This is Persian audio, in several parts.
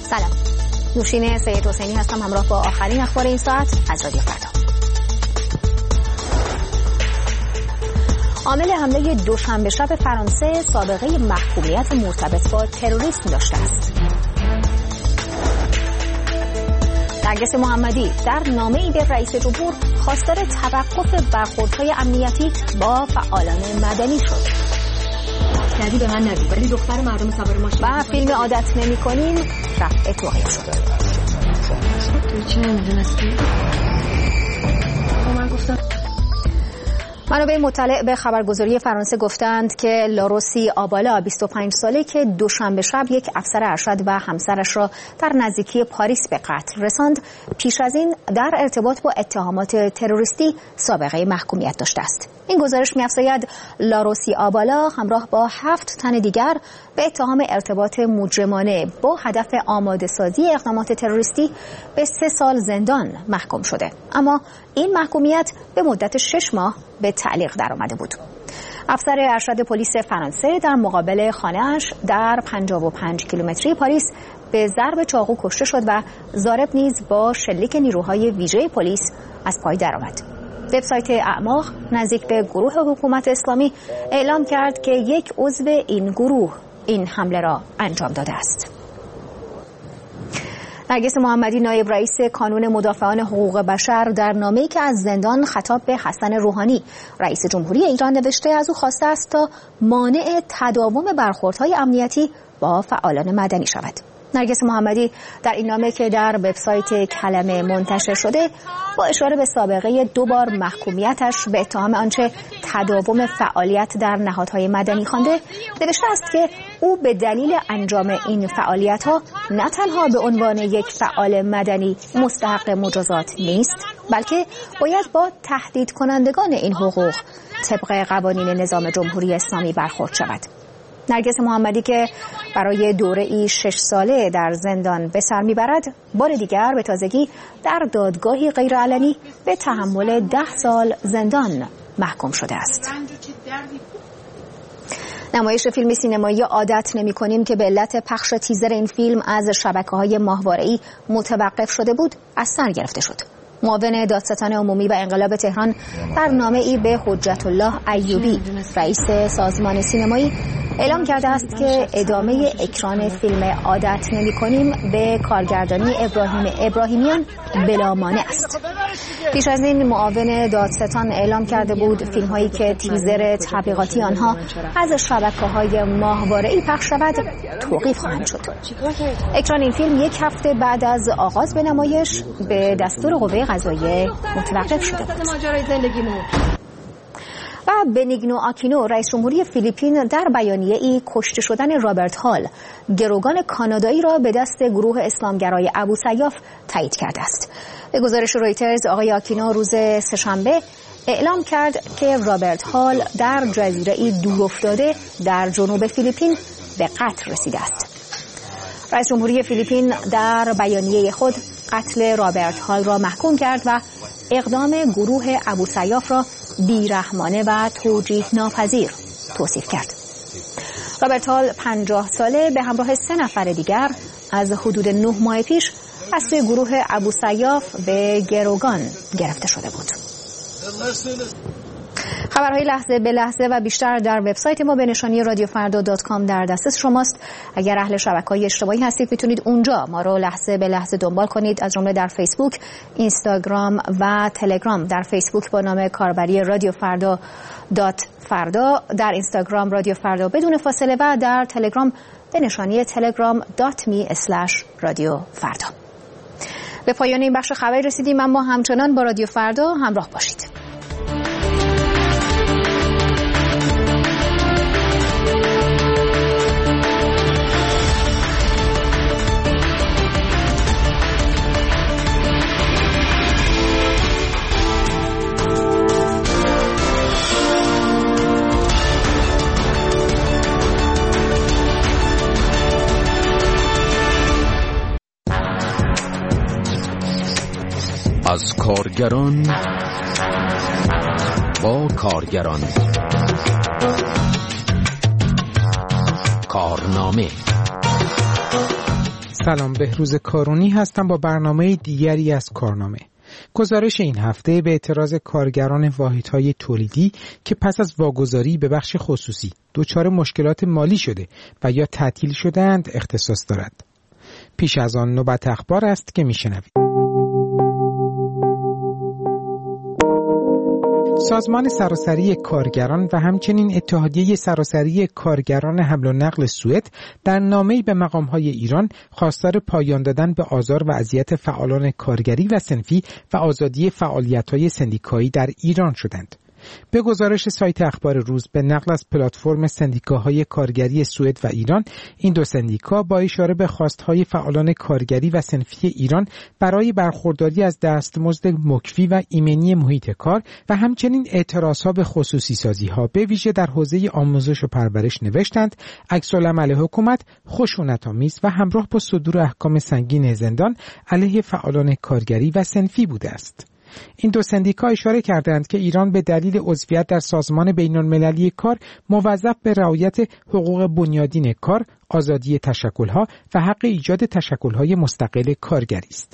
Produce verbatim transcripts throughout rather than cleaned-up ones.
سلام، نوشین سید حسینی هستم، همراه با آخرین اخبار این ساعت از رادیو فردا. عامل حمله دوشنبه شب فرانسه سابقه محکومیت مرتبط با تروریسم داشته است. نرگس محمدی در نامه‌ای به رئیس جمهور خواستار توقف برخوردهای امنیتی با فعالان مدنی شد. کردی به من نگو، ولی دختر مردم سوار ماشین و فیلم عادت نمی‌کنیم رفع توقیف شد. تو چی نمی‌دونستی؟ من گفتم منابع مطلع به خبرگزاری فرانسه گفتند که لاروسی آبالا بیست و پنج ساله که دوشنبه شب یک افسر ارشد و همسرش را در نزدیکی پاریس به قتل رساند، پیش از این در ارتباط با اتهامات تروریستی سابقه محکومیت داشته است. این گزارش می‌افزاید لاروسی آبالا همراه با هفت تن دیگر به اتهام ارتباط مجرمانه با هدف آماده‌سازی اقدامات تروریستی به سه سال زندان محکوم شده، اما این محکومیت به مدت شش ماه به تعلیق درآمده بود. افسر ارشد پلیس فرانسه در مقابل خانه‌اش در پنجاه و پنج کیلومتری پاریس به ضرب چاقو کشته شد و ضارب نیز با شلیک نیروهای ویژه پلیس از پای درآمد. وبسایت اعماق نزدیک به گروه حکومت اسلامی اعلام کرد که یک عضو این گروه این حمله را انجام داده است. نرگس محمدی نایب رئیس کانون مدافعان حقوق بشر در نامه‌ای که از زندان خطاب به حسن روحانی رئیس جمهوری ایران نوشته از او خواسته است تا مانع تداوم برخوردهای امنیتی با فعالان مدنی شود. نرگس محمدی در این نامه که در وبسایت کلمه منتشر شده با اشاره به سابقه دو بار محکومیتش به اتهام آنچه تداوم فعالیت در نهادهای مدنی خوانده نوشته است که او به دلیل انجام این فعالیت‌ها نه تنها به عنوان یک فعال مدنی مستحق مجازات نیست، بلکه باید با تهدید کنندگان این حقوق طبق قوانین نظام جمهوری اسلامی برخورد شود. نرگس محمدی که برای دوره‌ای شش ساله در زندان به سر میبرد، بار دیگر به تازگی در دادگاهی غیرعلنی به تحمل ده سال زندان محکوم شده است. نمایش فیلم سینمایی عادت نمی‌کنیم که به علت پخش تیزر این فیلم از شبکه‌های ماهواره‌ای متوقف شده بود از سر گرفته شد. معاون دادستان عمومی و انقلاب تهران در نامه‌ای به حجت الله ایوبی رئیس سازمان سینمایی اعلام کرده است که ادامه اکران فیلم عادت نمی‌کنیم به کارگردانی ابراهیم ابراهیمیان بلا مانع است. پیش از این معاون دادستان اعلام کرده بود فیلم‌هایی که تیزر تبلیغاتی آنها از شبکه‌های ماهواره‌ای پخش شود توقیف خواهند شد. اکران این فیلم یک هفته بعد از آغاز به نمایش به دستور قوه قضاییه متوقف شده بود. و بنیگنو آکینو رئیس جمهوری فیلیپین در بیانیه‌ای کشته شدن رابرت هال گروگان کانادایی را به دست گروه اسلامگرای ابوسیاف تایید کرده است. به گزارش رویترز آقای آکینو روز سه‌شنبه اعلام کرد که رابرت هال در جزیره‌ای دورافتاده در جنوب فیلیپین به قتل رسیده است. رئیس جمهوری فیلیپین در بیانیه خود قتل رابرت هال را محکوم کرد و اقدام گروه ابوسیاف را بیرحمانه و توجیه ناپذیر توصیف کرد. رابرت هال پنجاه ساله به همراه سه نفر دیگر از حدود نه ماه پیش از سوی گروه ابوسیاف به گروگان گرفته شده بود. خبرهای لحظه به لحظه و بیشتر در وبسایت ما به نشانی رادیو فردا دات کام در دسترس شماست. اگر اهل شبکه‌های اجتماعی هستید میتونید اونجا ما رو لحظه به لحظه دنبال کنید، از جمله در فیسبوک، اینستاگرام و تلگرام. در فیسبوک با نام کاربری رادیو فردا دات فردا، در اینستاگرام رادیو فردا بدون فاصله و در تلگرام به نشانی تلگرام دات می اسلش رادیو فردا. به پایان این بخش خبری رسیدیم، اما همچنان با رادیو فردا همراه باشید. از کارگران با کارگران، کارنامه. سلام، بهروز کارونی هستم با برنامه دیگری از کارنامه. گزارش این هفته به اعتراض کارگران واحدهای تولیدی که پس از واگذاری به بخش خصوصی دچار مشکلات مالی شده و یا تعطیل شده‌اند اختصاص دارد. پیش از آن نوبت اخبار است که میشنوید. سازمان سراسری کارگران و همچنین اتحادیه سراسری کارگران حمل و نقل سوئد در نامه‌ای به مقام‌های ایران خواستار پایان دادن به آزار و اذیت فعالان کارگری و صنفی و آزادی فعالیت‌های سندیکایی در ایران شدند. به گزارش سایت اخبار روز به نقل از پلتفرم سندیکاهای کارگری سوئد و ایران، این دو سندیکا با اشاره به خواستهای فعالان کارگری و صنفی ایران برای برخورداری از دستمزد مکفی و ایمنی محیط کار و همچنین اعتراضها به خصوصی سازی‌ها به ویژه در حوزه آموزش و پرورش نوشتند عکس‌العمل حکومت خشونت‌آمیز و همراه با صدور احکام سنگین زندان علیه فعالان کارگری و صنفی بوده است. این دو سندیکا اشاره کردند که ایران به دلیل عضویت در سازمان بین‌المللی کار موظف به رعایت حقوق بنیادین کار، آزادی تشکل‌ها و حق ایجاد تشکل‌های مستقل کارگری است.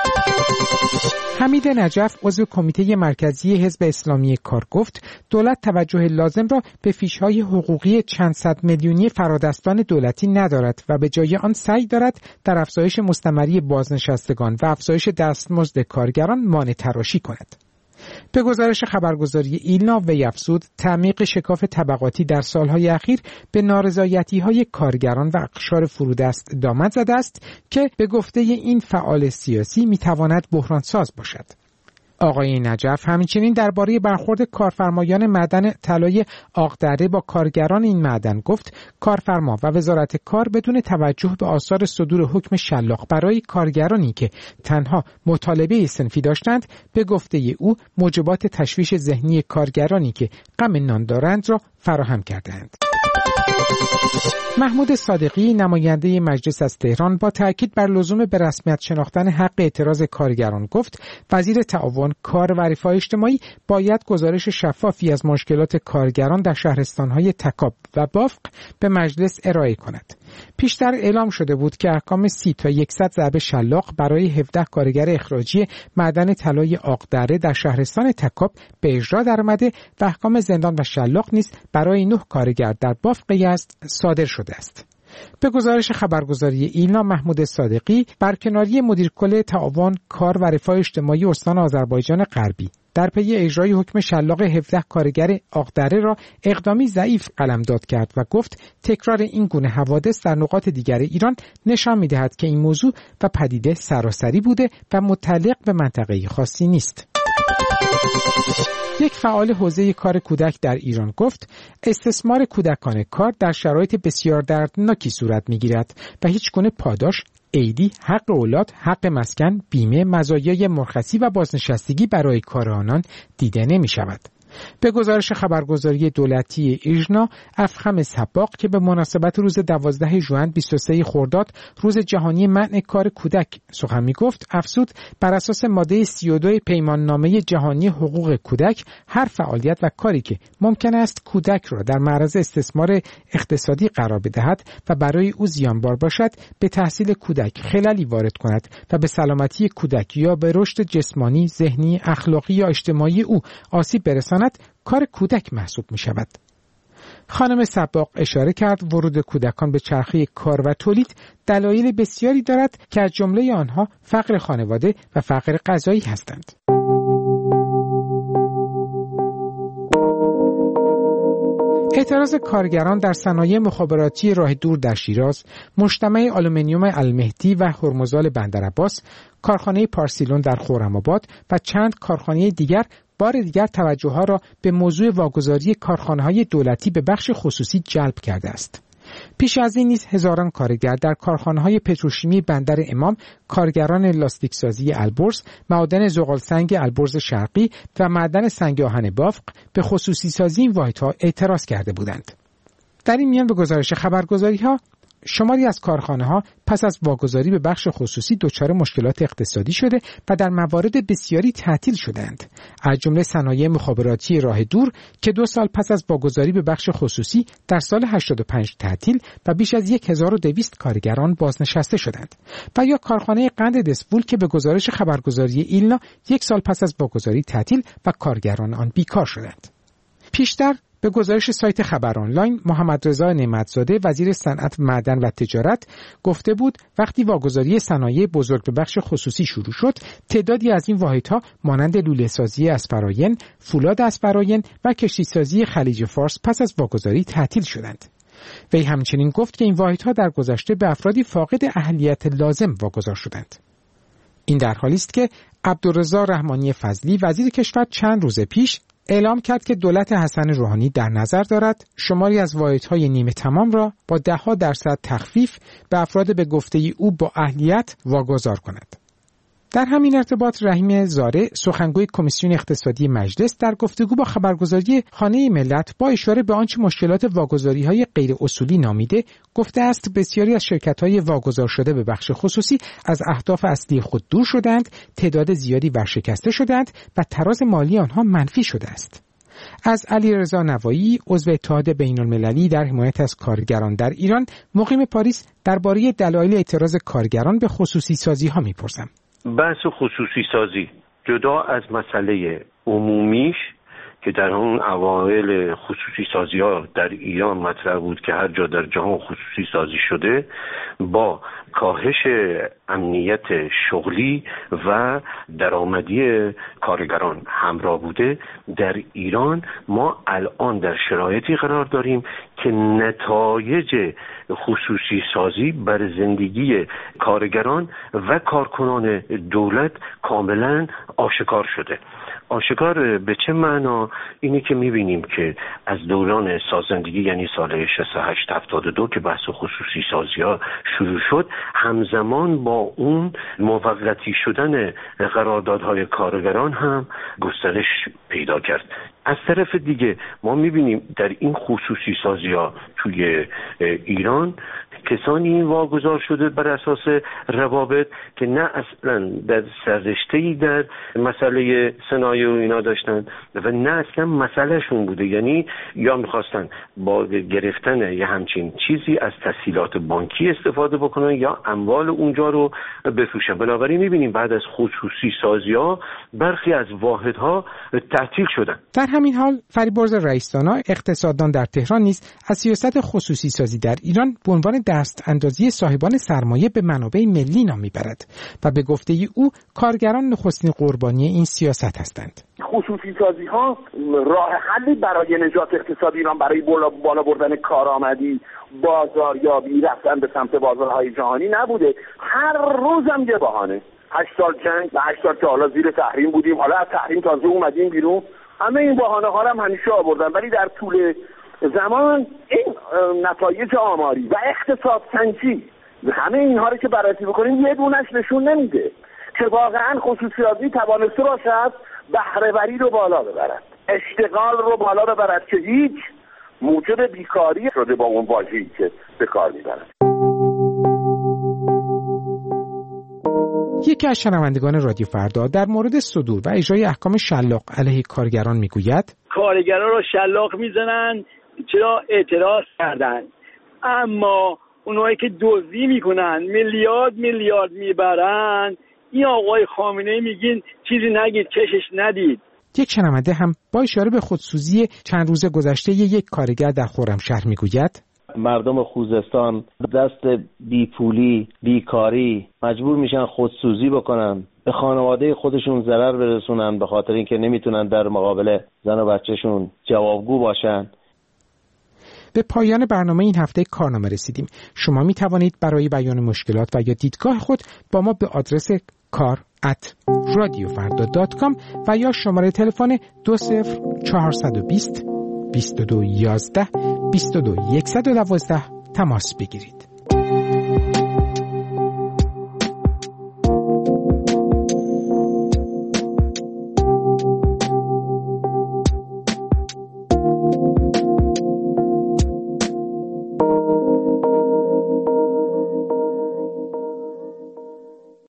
حمید نجف عضو کمیته مرکزی حزب اسلامی کار گفت دولت توجه لازم را به فیش‌های حقوقی چند صد میلیونی فرادستان دولتی ندارد و به جای آن سعی دارد در افزایش مستمری بازنشستگان و افزایش دستمزد کارگران مانع تراشی کند. به گزارش خبرگزاری ایلنا وی افزود تعمیق شکاف طبقاتی در سالهای اخیر به نارضایتی‌های کارگران و اقشار فرودست دامن زده است که به گفته این فعال سیاسی میتواند بحرانساز باشد. آقای نجف همچنین درباره برخورد کارفرمایان معدن طلای آقدره با کارگران این معدن گفت کارفرما و وزارت کار بدون توجه به آثار صدور حکم شلاق برای کارگرانی که تنها مطالبه صنفی داشتند به گفته او موجبات تشویش ذهنی کارگرانی که غم نان دارند را فراهم کردند. محمود صادقی نماینده مجلس از تهران با تاکید بر لزوم به رسمیت شناختن حق اعتراض کارگران گفت وزیر تعاون، کار و رفاه اجتماعی باید گزارش شفافی از مشکلات کارگران در شهرستان‌های تکاب و بافق به مجلس ارائه کند. پیشتر اعلام شده بود که احکام سی تا صد ضرب شلاق برای هفده کارگر اخراجی معدن طلای آقدره در شهرستان تکاب به اجرا درآمده و احکام زندان و شلاق نیز برای نه کارگر در بافق یزد صادر شده است. به گزارش خبرگزاری ایلنا محمود صادقی برکناری مدیر کل تعاون، کار و رفاه اجتماعی استان آذربایجان غربی در پی اجرای حکم شلاق هفده کارگر آقدره را اقدامی ضعیف قلمداد کرد و گفت تکرار این گونه حوادث در نقاط دیگر ایران نشان می‌دهد که این موضوع و پدیده سراسری بوده و متعلق به منطقه خاصی نیست. یک فعال حوزه کار کودک در ایران گفت استثمار کودکان کار در شرایط بسیار دردناکی صورت می‌گیرد و هیچ گونه پاداش، عیدی، حق اولاد، حق مسکن، بیمه، مزایای مرخصی و بازنشستگی برای کار آنان دیده نمی‌شود. به گزارش خبرگزاری دولتی ایژنا، افخم سباق که به مناسبت روز دوازده ژوئن بیست و سوم خرداد روز جهانی منع کار کودک سخن می‌گفت، افزود بر اساس ماده سی و دو پیمان نامه جهانی حقوق کودک هر فعالیت و کاری که ممکن است کودک را در معرض استثمار اقتصادی قرار بدهد و برای او زیانبار باشد به تحصیل کودک خللی وارد کند و به سلامتی کودک یا به رشد جسمانی، ذهنی، اخلاقی یا اجتماعی او آسیب برساند کار کودک محسوب می شود. خانم سباق اشاره کرد ورود کودکان به چرخه کار و تولید دلایل بسیاری دارد که از جمله آنها فقر خانواده و فقر غذایی هستند. اعتراض کارگران در صنایع مخابراتی راه دور در شیراز، مجتمع آلومینیوم المهدی و هرمزال بندرعباس، کارخانه پارسیلون در خرم‌آباد و چند کارخانه دیگر بار دیگر توجه‌ها را به موضوع واگذاری کارخانه‌های دولتی به بخش خصوصی جلب کرده است. پیش از این نیز هزاران کارگر در کارخانه‌های پتروشیمی بندر امام، کارگران لاستیکسازی البرز، معادن زغالسنگ البرز شرقی و معدن سنگ آهن بافق به خصوصی سازی این واحدها اعتراض کرده بودند. در این میان به گزارش خبرگزاری‌ها، شماری از کارخانه‌ها پس از واگذاری به بخش خصوصی دچار مشکلات اقتصادی شده و در موارد بسیاری تعطیل شدند. از جمله صنایع مخابراتی راه دور که دو سال پس از واگذاری به بخش خصوصی در سال هشتاد و پنج تعطیل و بیش از هزار و دویست کارگران بازنشسته شدند و یا کارخانه قند دسپول که به گزارش خبرگزاری ایلنا یک سال پس از واگذاری تعطیل و کارگران آن بیکار شدند. پیشتر به گزارش سایت خبر آنلاین، محمد رضا نعمتزاده وزیر صنعت، معدن و تجارت گفته بود وقتی واگذاری صنایع بزرگ به بخش خصوصی شروع شد، تعدادی از این واحدها مانند لوله‌سازی اسپراین، فولاد اسپراین و کشتیسازی خلیج فارس پس از واگذاری تعطیل شدند. وی همچنین گفت که این واحدها در گذشته به افرادی فاقد اهلیت لازم واگذار شدند. این در حالی است که عبدالرضا رحمانی فضلی وزیر کشور چند روز پیش اعلام کرد که دولت حسن روحانی در نظر دارد شماری از واحدهای نیمه تمام را با ده ها درصد تخفیف به افراد به گفته او با اهلیت واگذار کند. در همین ارتباط رحیم زاره سخنگوی کمیسیون اقتصادی مجلس در گفتگو با خبرگزاری خانه ملت با اشاره به آنچه مشکلات واگذاری‌های غیر اصولی نامیده گفته است بسیاری از شرکت‌های واگذار شده به بخش خصوصی از اهداف اصلی خود دور شدند، تعداد زیادی ورشکسته شدند و تراز مالی آنها منفی شده است. از علیرضا نوایی عضو اتحاد بین‌المللی در حمایت از کارگران در ایران مقیم پاریس درباره دلایل اعتراض کارگران به خصوصی سازی‌ها می‌پرسم. بحث خصوصی سازی جدا از مسئله عمومیش که در اون اوایل خصوصی سازی ها در ایران مطرح بود که هر جا در جهان خصوصی سازی شده با کاهش امنیت شغلی و درآمدی کارگران همراه بوده، در ایران ما الان در شرایطی قرار داریم که نتایج خصوصی سازی بر زندگی کارگران و کارکنان دولت کاملا آشکار شده. آشکار به چه معنا؟ اینی که میبینیم که از دوران سازندگی یعنی سال شصت و هشت هفتاد و دو که بحث خصوصی سازی ها شروع شد، همزمان با اون موقتی شدن قراردادهای کارگران هم گسترش پیدا کرد. از طرف دیگه ما میبینیم در این خصوصی سازی ها توی ایران کسانی واگذار شده بر اساس روابط که نه اصلا در سررشته‌ای در مسئله صنایع و اینا داشتن و نه اصلا مسئلهشون بوده، یعنی یا میخواستن با گرفتن یه همچین چیزی از تسهیلات بانکی استفاده بکنن یا اموال اونجا رو بفروشن. بنابراین میبینیم بعد از خصوصی سازی ها برخی از واحدها تعطیل شدن. در همین حال فریبرز رئیس‌دانا اقتصاددان در تهران نیز از سیاست خصوصی سازی در ایران به عنوان دست اندازی صاحبان سرمایه به منابع ملی نام میبرد و به گفته او کارگران نخستین قربانی این سیاست هستند. خصوصی سازی ها راه حلی برای نجات اقتصاد ایران، برای بالا, بالا بردن کارآمدی، بازاریابی، رفتن به سمت بازارهای جهانی نبوده. هر روزم یه بهانه. هشت سال جنگ و هشت سال که حالا زیر تحریم بودیم، حالا از تحریم تازه اومدیم بیرون. همه این بهانه ها هم همیشه آوردن، ولی در طول زمان این نتایج آماری و اقتصاد سنجی همه اینها رو که بررسی بکنیم یه دونش نشون نمیده که واقعا خصوصی سازی توانسته باشد بهره‌وری رو بالا ببرد، اشتغال رو بالا ببرد که هیچ موجب بیکاری شده با اون واژه‌ای که به کار میبرد. یکی از شنوندگان رادیو فردا در مورد صدور و اجرای احکام شلاق علیه کارگران میگوید کارگران رو شلاق میزنن چرا اعتراض کردن، اما اونایی که دزدی میکنن میلیارد میلیارد میبرن این آقای خامنه‌ای میگین چیزی نگید، چشش ندید. یک شنونده هم با اشاره به خودسوزی چند روز گذشته یک کارگر در خرمشهر میگوید مردم خوزستان دست بیپولی، بیکاری مجبور میشن خودسوزی بکنن، به خانواده خودشون ضرر برسونن به خاطر اینکه نمیتونن در مقابل زن و بچهشون جوابگو باشن. به پایان برنامه این هفته کارنامه رسیدیم. شما می توانید برای بیان مشکلات و یا دیدگاه خود با ما به آدرس کار ات رادیو فردا دات کام و یا شماره تلفن دو صفر چهارصد و بیست بیست و دو یازده بیست و دو صد و دوازده تماس بگیرید.